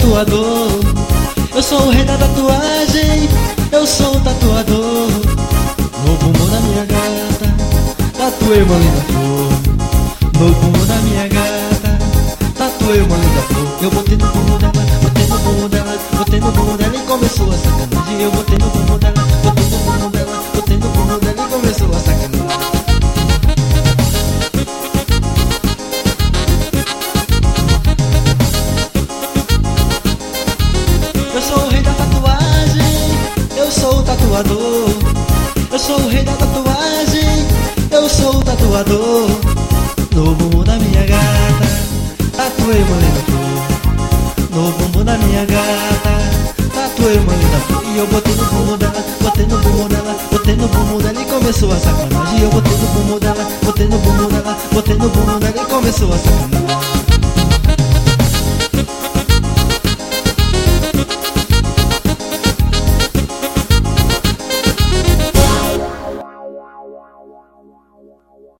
tatuador. Eu sou o rei da tatuagem, eu sou o tatuador. No bumbum da minha gata, tatuei uma linda flor. No bumbum da minha gata, tatuei uma linda flor. Eu botei no bumbum dela, botei no bumbum dela, botei no bumbum dela e começou a sacanagem. Eu botei no bumbum dela, botei no bumbum dela, botei no bumbum dela e começou a sacanagem. Eu sou o rei da tatuagem, eu sou o tatuador. Eu sou o rei da tatuagem, eu sou o tatuador. No bumbum da minha gata, tatuei uma linda flor. No bumbum da minha gata, tatuei uma linda flor. E eu botei no bumbum dela, botei no bumbum dela, botei no bumbum dela e começou a sacanagem. E eu botei no bumbum dela, botei no bumbum dela, botei no bumbum dela e começou a sacanagem.